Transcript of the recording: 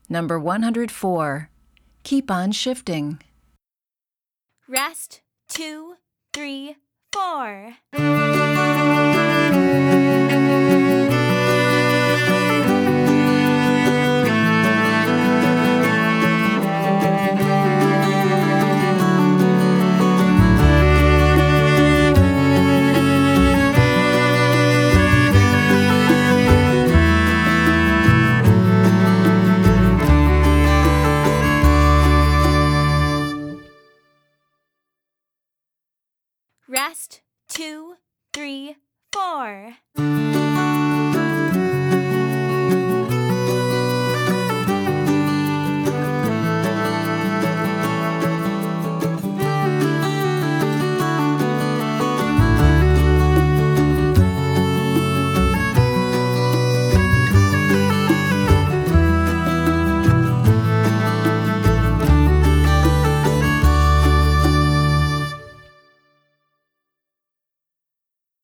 Number 104. Keep on shifting. Rest, 2, 3, 4. Rest, 2, 3, 4.